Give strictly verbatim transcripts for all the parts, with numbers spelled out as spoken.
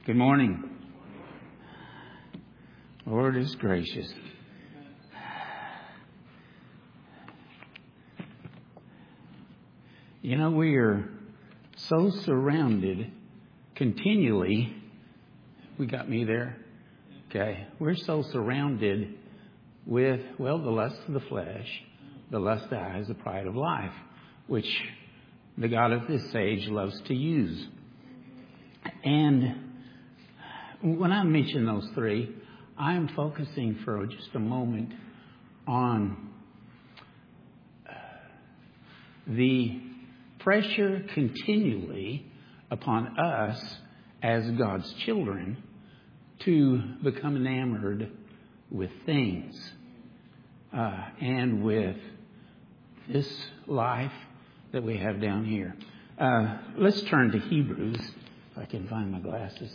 Good morning. Lord is gracious. You know, we are so surrounded continually. We got me there? Okay. We're so surrounded with, well, the lust of the flesh, the lust of the eyes, the pride of life, which the God of this age loves to use. And when I mention those three, I'm focusing for just a moment on the pressure continually upon us as God's children to become enamored with things uh, and with this life that we have down here. Uh, let's turn to Hebrews, if I can find my glasses.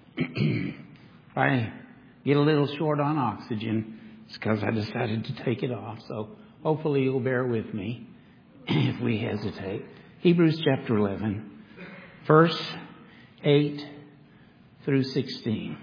I get a little short on oxygen. It's because I decided to take it off. So hopefully you'll bear with me if we hesitate. Hebrews chapter eleven, verse eight through sixteen.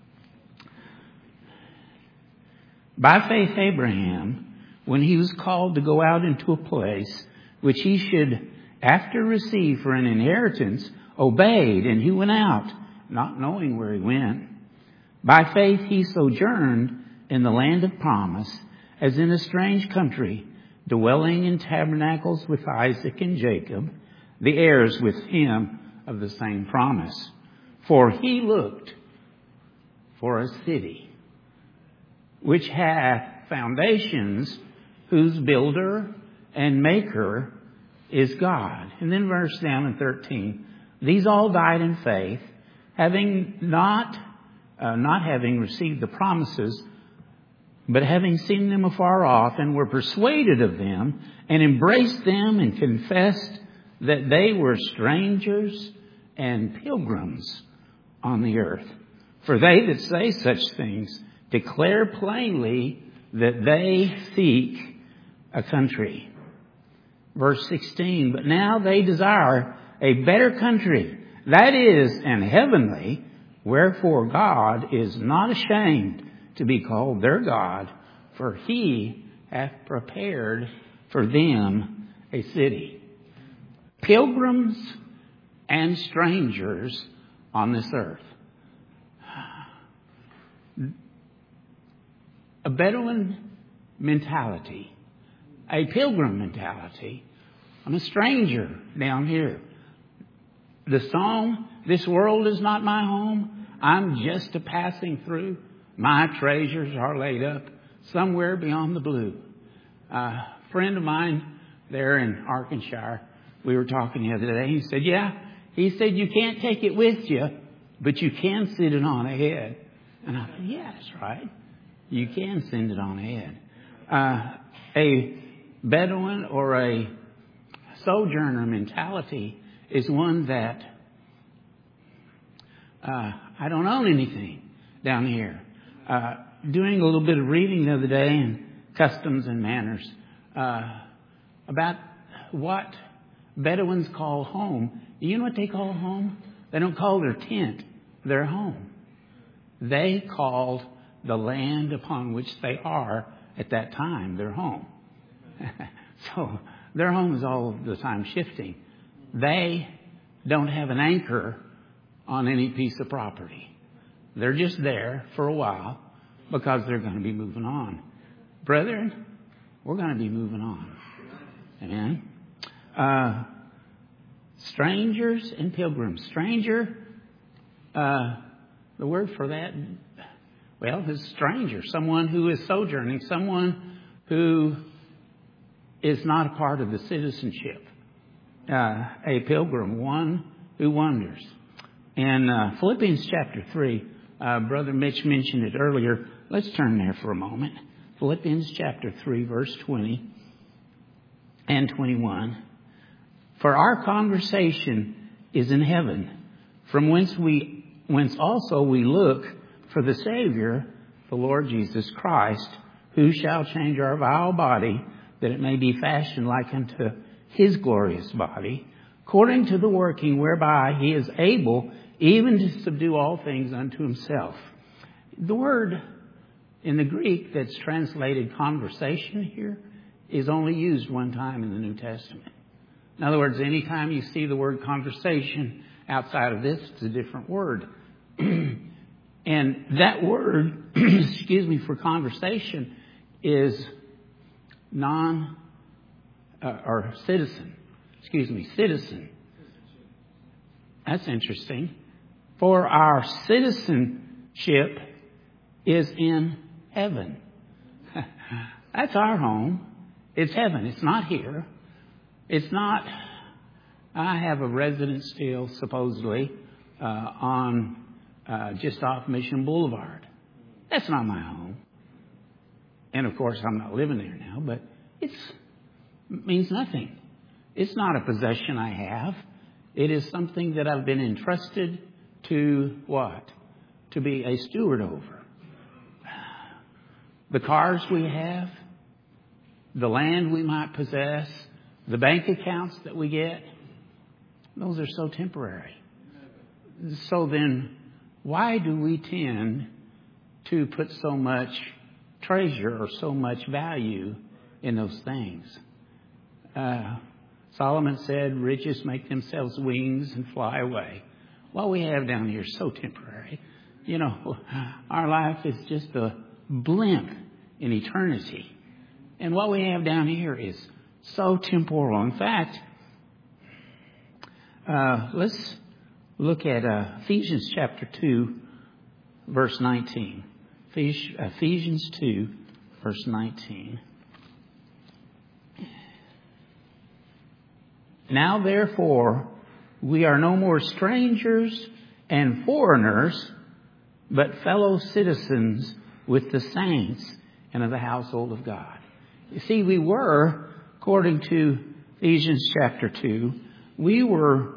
By faith Abraham, when he was called to go out into a place which he should after receive for an inheritance, obeyed, and he went out, not knowing where he went. By faith he sojourned in the land of promise, as in a strange country, dwelling in tabernacles with Isaac and Jacob, the heirs with him of the same promise. For he looked for a city which hath foundations, whose builder and maker is God. And then verse down in thirteen. These all died in faith, having not uh, not having received the promises, but having seen them afar off, and were persuaded of them, and embraced them, and confessed that they were strangers and pilgrims on the earth. For they that say such things declare plainly that they seek a country. Verse sixteen, but now they desire a better country, that is, an heavenly, wherefore God is not ashamed to be called their God, for he hath prepared for them a city. Pilgrims and strangers on this earth. A Bedouin mentality, a pilgrim mentality. I'm a stranger down here. The song, this world is not my home. I'm just a passing through. My treasures are laid up somewhere beyond the blue. Uh, a friend of mine there in Arkansas, we were talking the other day. He said, yeah, he said, you can't take it with you, but you can send it on ahead. And I said, yeah, that's right. You can send it on ahead. Uh, a Bedouin or a sojourner mentality is one that uh, I don't own anything down here. Uh, doing a little bit of reading the other day in Customs and Manners uh, about what Bedouins call home. Do you know what they call home? They don't call their tent their home. They called the land upon which they are at that time their home. So their home is all the time shifting. They don't have an anchor on any piece of property. They're just there for a while because they're going to be moving on. Brethren, we're going to be moving on. Amen. Uh, strangers and pilgrims. Stranger, uh, the word for that, well, is stranger. Someone who is sojourning. Someone who is not a part of the citizenship. Uh, a pilgrim, one who wanders. In uh, Philippians chapter three, uh, Brother Mitch mentioned it earlier. Let's turn there for a moment. Philippians chapter three, verse twenty and twenty-one. For our conversation is in heaven, from whence we, whence also we look for the Savior, the Lord Jesus Christ, who shall change our vile body, that it may be fashioned like unto his glorious body, according to the working whereby he is able even to subdue all things unto himself. The word in the Greek that's translated conversation here is only used one time in the New Testament. In other words, anytime you see the word conversation outside of this, it's a different word. And that word, excuse me, for conversation is non, uh, or citizen. Excuse me, citizen. That's interesting. For our citizenship is in heaven. That's our home. It's heaven. It's not here. It's not, I have a residence still, supposedly, uh, on uh, just off Mission Boulevard. That's not my home. And of course, I'm not living there now, but it's, it means nothing. It's not a possession I have. It is something that I've been entrusted to what? To be a steward over. The cars we have, the land we might possess, the bank accounts that we get, those are so temporary. So then, why do we tend to put so much treasure or so much value in those things? Uh, Solomon said, riches make themselves wings and fly away. What we have down here is so temporary. You know, our life is just a blimp in eternity. And what we have down here is so temporal. In fact, uh, let's look at uh, Ephesians chapter two, verse nineteen. Ephesians two, verse nineteen. Now therefore, we are no more strangers and foreigners, but fellow citizens with the saints and of the household of God. You see, we were, according to Ephesians chapter two, we were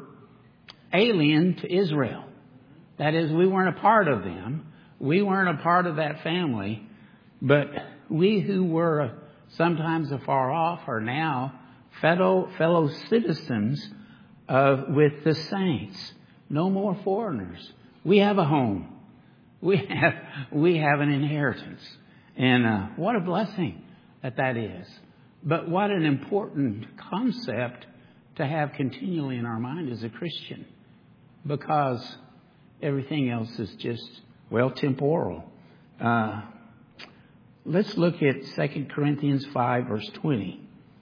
alien to Israel. That is, we weren't a part of them. We weren't a part of that family. But we who were sometimes afar off are now fellow, fellow citizens of, with the saints. No more foreigners. We have a home. We have, we have an inheritance. And uh, what a blessing that that is. But what an important concept to have continually in our mind as a Christian. Because everything else is just, well, temporal. Uh, let's look at Second Corinthians five, verse twenty.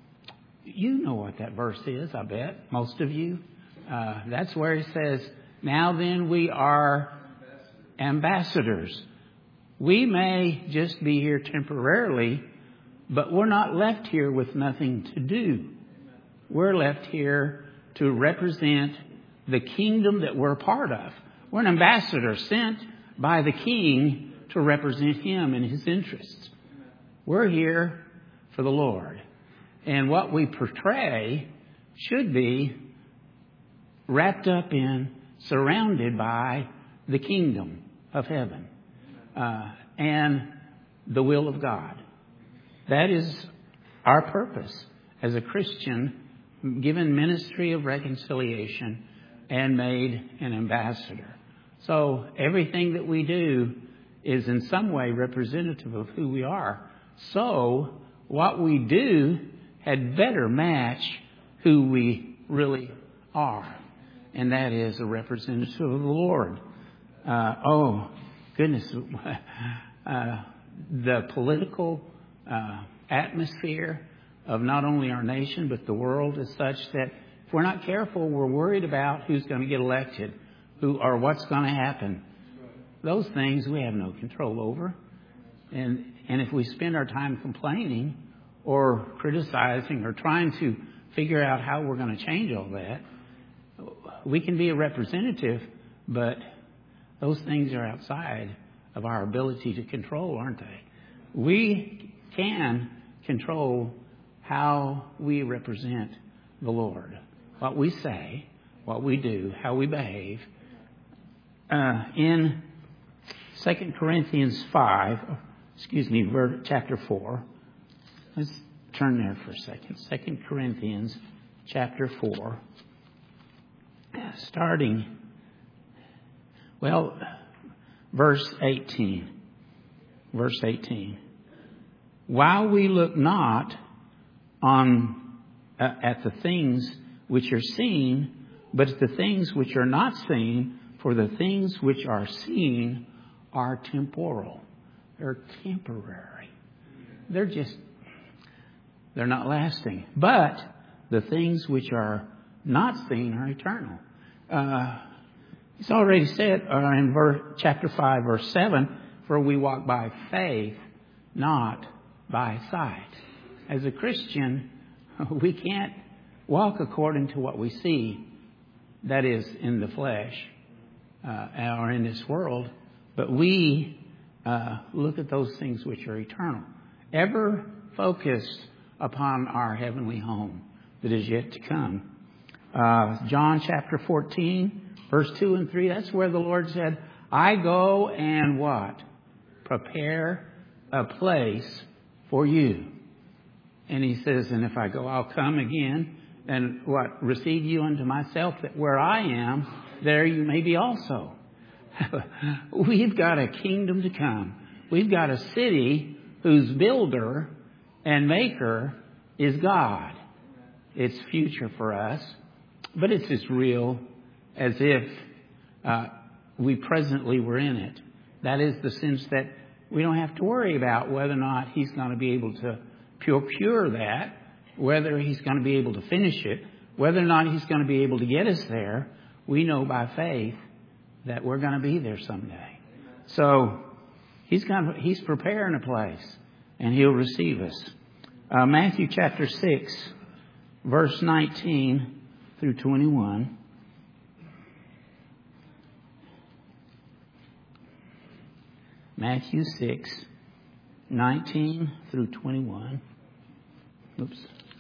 You know what that verse is, I bet, most of you. Uh, that's where it says, now then we are ambassadors. We may just be here temporarily, but we're not left here with nothing to do. We're left here to represent the kingdom that we're a part of. We're an ambassador sent by the king to represent him and his interests. We're here for the Lord. And what we portray should be wrapped up in, surrounded by the kingdom of heaven uh, and the will of God. That is our purpose as a Christian, given ministry of reconciliation and made an ambassador. So everything that we do is in some way representative of who we are. So what we do had better match who we really are. And that is a representative of the Lord. Uh, oh, goodness. Uh, the political uh, atmosphere of not only our nation but the world is such that if we're not careful, we're worried about who's going to get elected, who or what's going to happen. Those things we have no control over. And and if we spend our time complaining or criticizing or trying to figure out how we're going to change all that, we can be a representative, but those things are outside of our ability to control, aren't they? We can control how we represent the Lord. What we say, what we do, how we behave. Uh, in Second Corinthians five, excuse me, chapter four. Let's turn there for a second. Second Corinthians chapter four. starting, well, verse eighteen. Verse eighteen. While we look not on uh, at the things which are seen, but at the things which are not seen, for the things which are seen are temporal. They're temporary. They're just, they're not lasting. But the things which are not seen are eternal. Uh, it's already said uh, in verse, chapter five, verse seven, for we walk by faith, not by sight. As a Christian, we can't walk according to what we see, that is, in the flesh uh, or in this world, but we uh, look at those things which are eternal, ever focused upon our heavenly home that is yet to come. Uh, John chapter fourteen, verse two and three, that's where the Lord said, I go and what? Prepare a place for you. And he says, and if I go, I'll come again and what? Receive you unto myself, that where I am, there you may be also. We've got a kingdom to come. We've got a city whose builder and maker is God. It's future for us, but it's as real as if uh, we presently were in it. That is the sense that we don't have to worry about whether or not He's going to be able to procure that, whether He's going to be able to finish it, whether or not He's going to be able to get us there. We know by faith that we're going to be there someday. So He's going to, He's preparing a place, and He'll receive us. Uh, Matthew chapter six, verse nineteen through twenty-one. Matthew six, nineteen through twenty-one. Oops.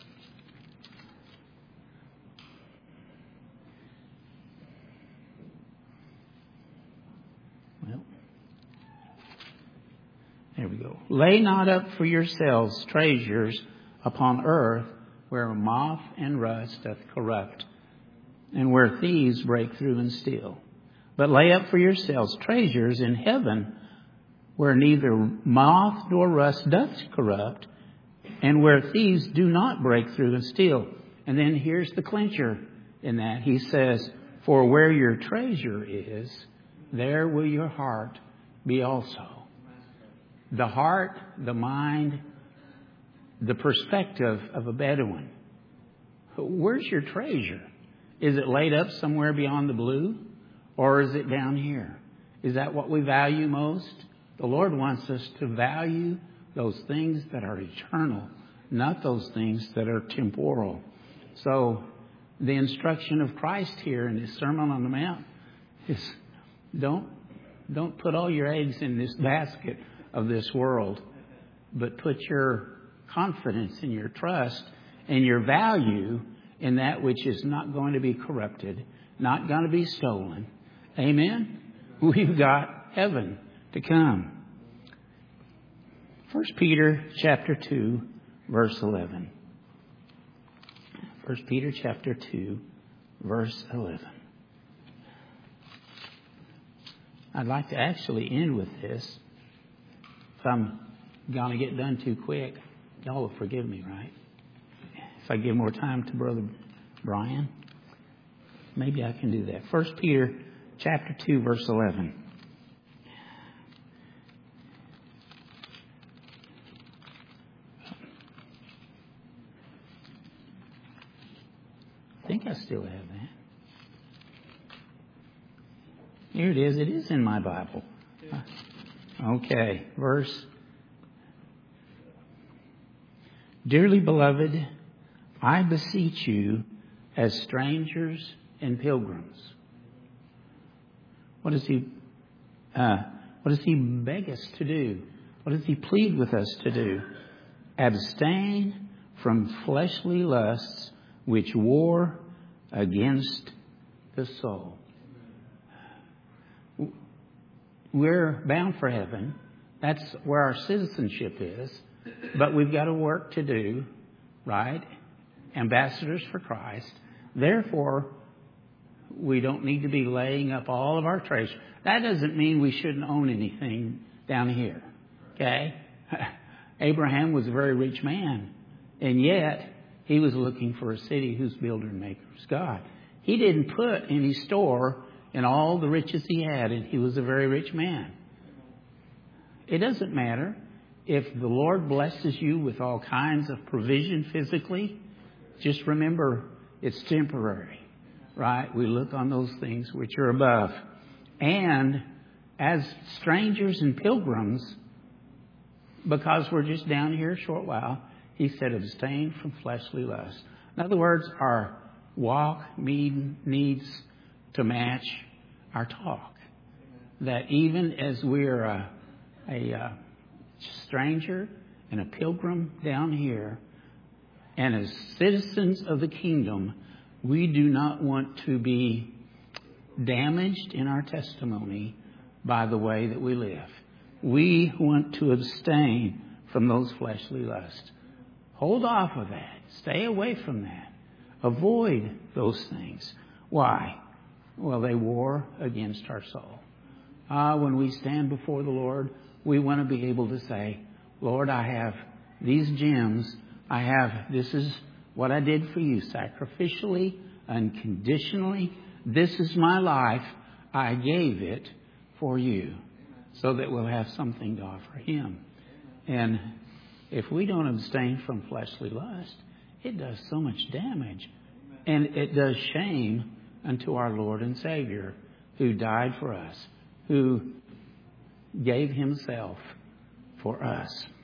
Well, there we go. Lay not up for yourselves treasures upon earth, where moth and rust doth corrupt, and where thieves break through and steal. But lay up for yourselves treasures in heaven, where neither moth nor rust doth corrupt, and where thieves do not break through and steal. And then here's the clincher in that. He says, for where your treasure is, there will your heart be also. The heart, the mind, the perspective of a Bedouin. Where's your treasure? Is it laid up somewhere beyond the blue? Or is it down here? Is that what we value most? The Lord wants us to value those things that are eternal, not those things that are temporal. So the instruction of Christ here in His Sermon on the Mount is don't, don't put all your eggs in this basket of this world, but put your confidence and your trust and your value in that which is not going to be corrupted, not going to be stolen. Amen? We've got heaven to come. First Peter chapter two, verse eleven. First Peter chapter two, verse eleven. I'd like to actually end with this. If I'm going to get done too quick, y'all will forgive me, right? If I give more time to Brother Brian, maybe I can do that. First Peter chapter two, verse eleven. I think I still have that. Here it is. It is in my Bible. Okay, verse. Dearly beloved, I beseech you as strangers and pilgrims. What does he, uh, what does he beg us to do? What does he plead with us to do? Abstain from fleshly lusts which war against the soul. We're bound for heaven. That's where our citizenship is. But we've got a work to do, right? Ambassadors for Christ. Therefore, we don't need to be laying up all of our treasure. That doesn't mean we shouldn't own anything down here. Okay? Abraham was a very rich man, and yet he was looking for a city whose builder and maker was God. He didn't put any store in all the riches he had, and he was a very rich man. It doesn't matter if the Lord blesses you with all kinds of provision physically. Just remember, it's temporary, right? We look on those things which are above. And as strangers and pilgrims, because we're just down here a short while, he said, abstain from fleshly lust. In other words, our walk needs to match our talk. That even as we're a, a, a stranger and a pilgrim down here, and as citizens of the kingdom, we do not want to be damaged in our testimony by the way that we live. We want to abstain from those fleshly lusts. Hold off of that. Stay away from that. Avoid those things. Why? Well, they war against our soul. Ah, when we stand before the Lord, we want to be able to say, Lord, I have these gems. I have, this is what I did for you, sacrificially, unconditionally. This is my life. I gave it for you so that we'll have something to offer Him. And if we don't abstain from fleshly lust, it does so much damage. And it does shame unto our Lord and Savior, who died for us, who gave Himself for us.